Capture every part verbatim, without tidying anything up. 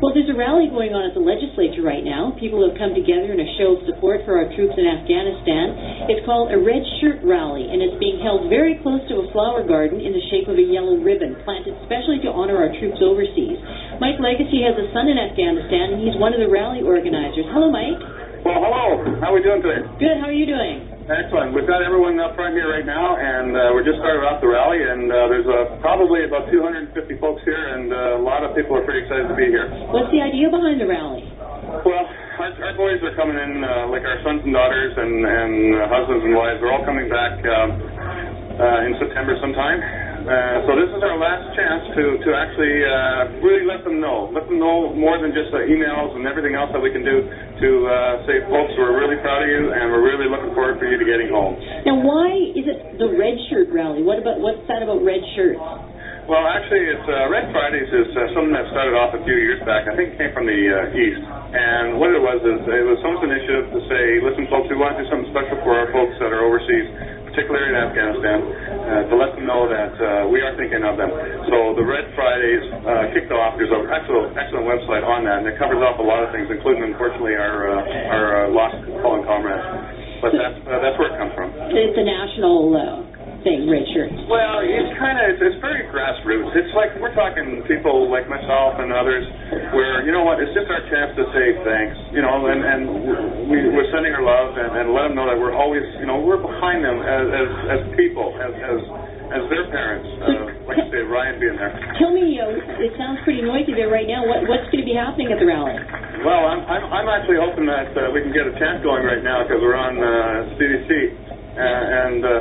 Well, there's a rally going on at the legislature right now. People have come together in a show of support for our troops in Afghanistan. It's called a Red Shirt Rally, and it's being held very close to a flower garden in the shape of a yellow ribbon, planted specially to honor our troops overseas. Mike Legacy has a son in Afghanistan, and he's one of the rally organizers. Hello, Mike. Well, hello. How are we doing today? Good. How are you doing? Excellent. We've got everyone up front here right now, and uh, we're just started off the rally, and uh, there's uh, probably about two hundred fifty folks here, and uh, a lot of people are pretty excited to be here. What's the idea behind the rally? Well, our, our boys are coming in, uh, like our sons and daughters and, and uh, husbands and wives are all coming back um, uh, in September sometime. Uh, so this is our last chance to, to actually uh, really let them know. Let them know more than just uh, emails and everything else that we can do to uh, say, folks, we're really proud of you and we're really looking forward for you to getting home. Now, why is it the Red Shirt Rally? What about what's that about red shirts? Well, actually, it's uh, Red Fridays is uh, something that started off a few years back. I think it came from the uh, East. And what it was is it was someone's initiative to say, listen, folks, we want to do something special for our folks that are overseas, particularly in Afghanistan, uh, to let them know that uh, we are thinking of them. So the Red Fridays uh, kicked off. There's an excellent, excellent website on that, and it covers off a lot of things, including, unfortunately, our uh, our uh, lost fallen comrades. But so that's uh, that's where it comes from. It's a national uh, thing, red shirts. Well, it's kind of, it's, it's very grassroots. It's like we're talking people like myself and others where, you know what, it's just our chance to say thanks, you know, and, and we, we're sending our love and, and let them know that we're always, you know, we're behind them as as, as people, as, as as their parents, uh, like I say, Ryan being there. Tell me, uh, it sounds pretty noisy there right now. What, what's going to be happening at the rally? Well, I'm I'm, I'm actually hoping that uh, we can get a chant going right now because we're on uh, C B C, uh, and uh,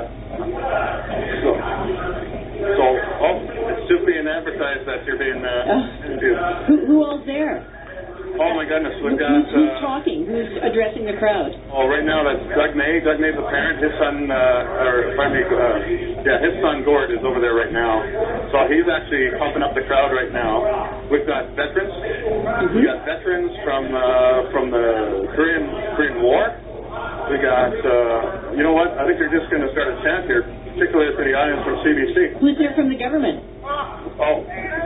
so, so oh, it's just being advertised that you're being uh, uh, interviewed. Who, who all's there? Oh my goodness, we've Who, got. who's, who's uh, talking? Who's addressing the crowd? Oh, right now that's Doug May. Doug May's a parent. His son, uh, or pardon me, uh, yeah, his son Gord is over there right now. So he's actually pumping up the crowd right now. We've got veterans. Mm-hmm. We got veterans from uh, from the Korean Korean War. We got, uh, you know what? I think they're just going to start a chant here, particularly for the audience from C B C. Who's there from the government? Oh.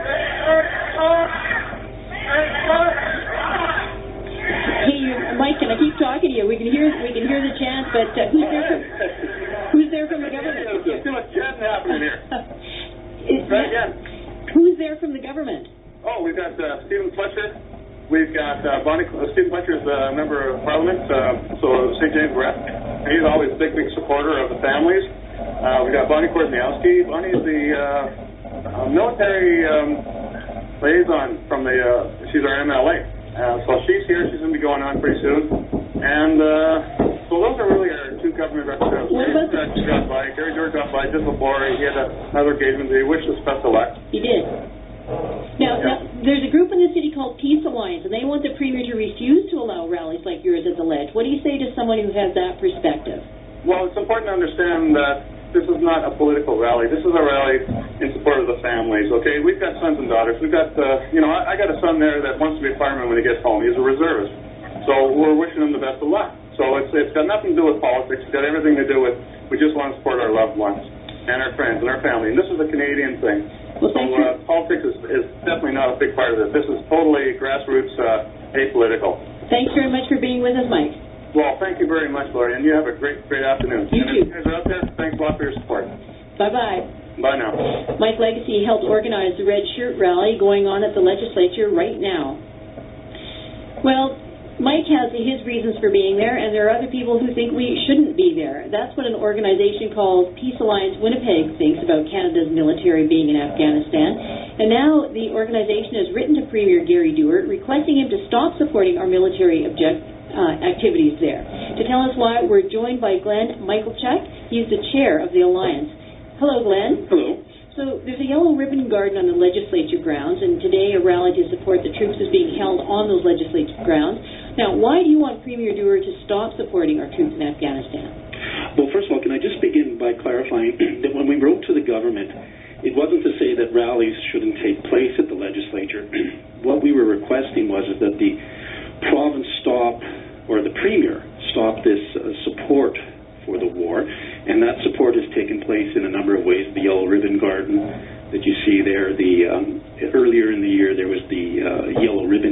Hey, Mike, can I keep talking to you? We can hear we can hear the chant, but uh, who's there from who's there from the government? There's too much chanting happening here. Is Try that, again. Who's there from the government? Oh, we've got uh, Stephen Fletcher. We've got uh, Bonnie. Uh, Stephen Fletcher is a member of Parliament, uh, so Saint James rep. He's always a big, big supporter of the families. Uh, we've got Bonnie Korzeniowski. Bonnie is the uh, uh, military um, liaison from the. Uh, she's our M L A. Uh, so she's here. She's going to be going on pretty soon. And uh, so those are really our two government representatives. What about Gary George got by. Gary George got by just before. He had another engagement. He wished us best of luck. He did. Now, Yeah. now, there's a group in the city called Peace Alliance, and they want the Premier to refuse to allow rallies like yours at the Ledge. What do you say to someone who has that perspective? Well, it's important to understand that this is not a political rally. This is a rally in support of the families, okay? We've got sons and daughters. We've got, uh, you know, I, I got a son there that wants to be a fireman when he gets home. He's a reservist. So we're wishing him the best of luck. So it's it's got nothing to do with politics. It's got everything to do with we just want to support our loved ones and our friends and our family. And this is a Canadian thing. Well, so uh, politics is, is definitely not a big part of this. This is totally grassroots, uh, apolitical. Thanks very much for being with us, Mike. Well, thank you very much, Laurie, and you have a great, great afternoon. You and too. if you guys are out there, thanks a lot for your support. Bye-bye. Bye now. Mike Legacy helped organize the Red Shirt Rally going on at the legislature right now. Well, Mike has his reasons for being there, and there are other people who think we shouldn't be there. That's what an organization called Peace Alliance Winnipeg thinks about Canada's military being in Afghanistan. And now the organization has written to Premier Gary Dewart requesting him to stop supporting our military object, uh, activities there. To tell us why, we're joined by Glenn Michalchuk. He's the chair of the Alliance. Hello, Glenn. Hello. So there's a yellow ribbon garden on the legislature grounds, and today a rally to support the troops is being held on those legislature grounds. Now, why do you want Premier Dewar to stop supporting our troops in Afghanistan? Well, first of all, can I just begin by clarifying that when we wrote to the government, it wasn't to say that rallies shouldn't take place at the legislature. What we were requesting was is that the province stop, or the Premier stop this uh, support for the war, and that support has taken place in a number of ways. The yellow ribbon garden that you see there, the um, earlier in the year there was the uh, yellow ribbon camp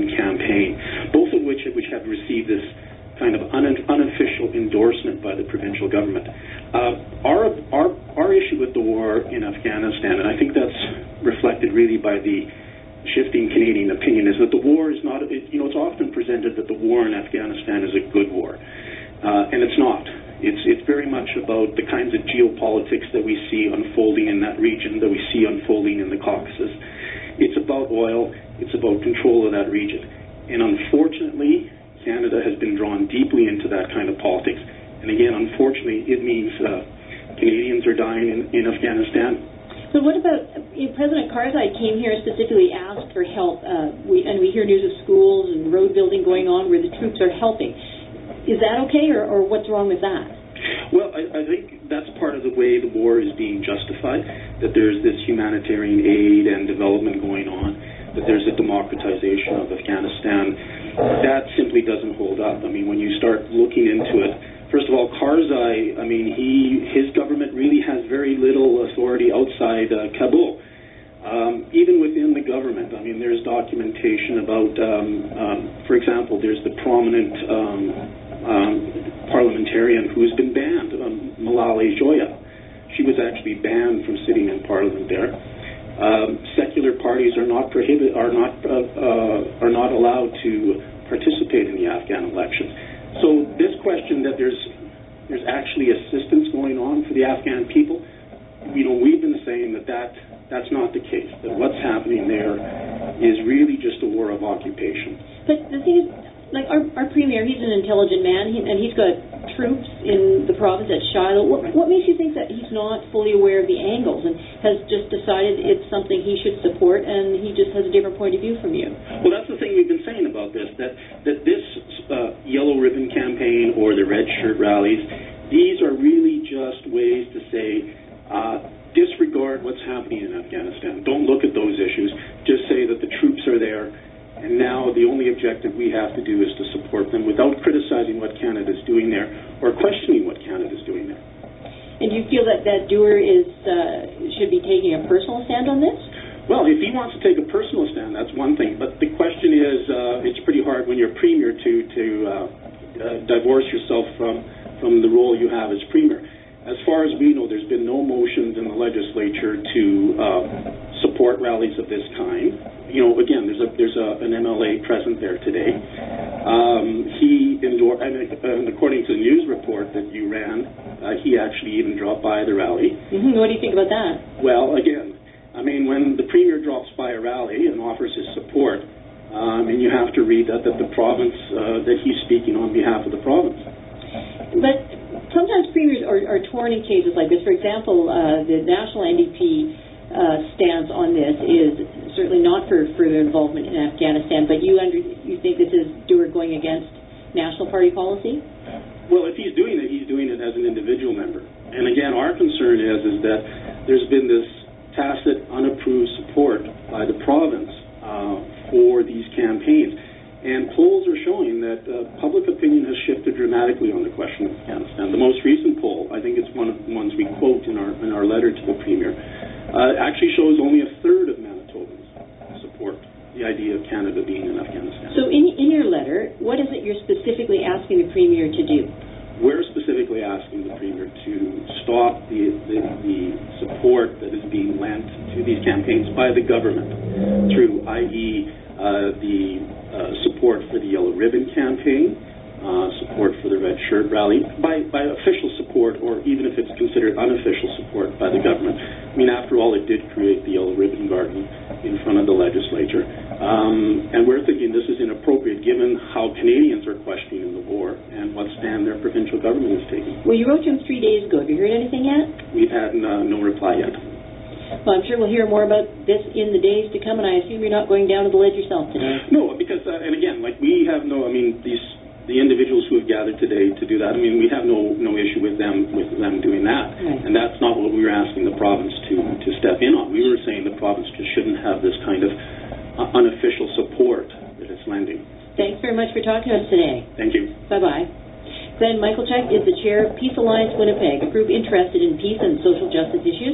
campaign, both of which, which have received this kind of un, unofficial endorsement by the provincial government. Uh, our, our, our issue with the war in Afghanistan, and I think that's reflected really by the shifting Canadian opinion, is that the war is not, it, you know, it's often presented that the war in Afghanistan is a good war, uh, and it's not. It's, it's very much about the kinds of geopolitics that we see unfolding in that region, that we see unfolding in the Caucasus. It's about oil, it's about control of that region. And unfortunately, Canada has been drawn deeply into that kind of politics. And again, unfortunately, it means uh, Canadians are dying in, in Afghanistan. So what about, uh, President Karzai came here specifically asked for help, uh, we, and we hear news of schools and road building going on where the troops are helping. Is that okay, or, or what's wrong with that? Well, I, I think that's part of the way the war is being justified, that there's this humanitarian aid and development going on, that there's a democratization of Afghanistan. That simply doesn't hold up. I mean, when you start looking into it, first of all, Karzai, I mean, he his government really has very little authority outside uh, Kabul. Um, even within the government, I mean, there's documentation about, um, um, for example, there's the prominent um, um, parliamentarian who's been banned, um, Malala Joya. She was actually banned from sitting in parliament there. Um, secular parties are not prohibit, are not uh, uh, are not allowed to participate in the Afghan elections. So this question that there's there's actually assistance going on for the Afghan people, you know, we've been saying that, that that's not the case. That what's happening there is really just a war of occupation. But the thing is, like our, our premier, he's an intelligent man, he, and he's got troops in the province at Shiloh. What, what makes you think that he's not fully aware of the angles and has just decided it's something he should support, and he just has a different point of view from you? Well, that's the thing we've been saying about this, that, that this uh, yellow ribbon campaign or the red shirt rallies, these are really just ways to say, uh, disregard what's happening in Afghanistan. Don't look at those issues. Just say that the troops are there, and now the only objective we have to do is to support them without criticizing what Canada's doing there or questioning what Canada's doing there. And do you feel that that doer is uh, should be taking a personal stand on this? Well, if he wants to take a personal stand, that's one thing. But the question is, uh, it's pretty hard when you're premier to to uh, uh, divorce yourself from from the role you have as premier. As far as we know, there's been no motions in the legislature to uh, support rallies of this kind. You know, again, there's a there's a, an M L A present there today. Um, he endorsed, and, and according to the news report that you ran, uh, he actually even dropped by the rally. Mm-hmm. What do you think about that? Well, again, I mean, when the premier drops by a rally and offers his support, um, and you have to read that that the province uh, that he's speaking on behalf of the province. But sometimes premiers are, are torn in cases like this. For example, uh, the national N D P uh, stance on this is certainly not for further involvement in Afghanistan, but you under, you think this is doer going against National Party policy? Well, if he's doing it, he's doing it as an individual member. And again, our concern is, is that there's been this tacit, unapproved support by the province uh, for these campaigns. And polls are showing that uh, public opinion has shifted dramatically on the question of Afghanistan. The most recent poll, I think it's one of the ones we quote in our in our letter to the Premier, uh, actually shows only a third of Manitobans support the idea of Canada being in Afghanistan. So in, in your letter, what is it you're specifically asking the Premier to do? We're specifically asking the Premier to stop the, the, the support that is being lent to these campaigns by the government through, that is, Uh, the uh, support for the Yellow Ribbon campaign, uh, support for the Red Shirt rally, by, by official support, or even if it's considered unofficial support by the government. I mean, after all, it did create the Yellow Ribbon Garden in front of the legislature. Um, and we're thinking this is inappropriate given how Canadians are questioning the war and what stand their provincial government is taking. Well, you wrote to him three days ago. Have you heard anything yet? We've had uh, no reply yet. Well, I'm sure we'll hear more about this in the days to come, and I assume you're not going down to the ledge yourself today. No, because, uh, and again, like we have no, I mean, these the individuals who have gathered today to do that, I mean, we have no no issue with them with them doing that. Right. And that's not what we were asking the province to, to step in on. We were saying the province just shouldn't have this kind of uh, unofficial support that it's lending. Thanks very much for talking to us today. Thank you. Bye-bye. Glenn Michalchuk is the chair of Peace Alliance Winnipeg, a group interested in peace and social justice issues.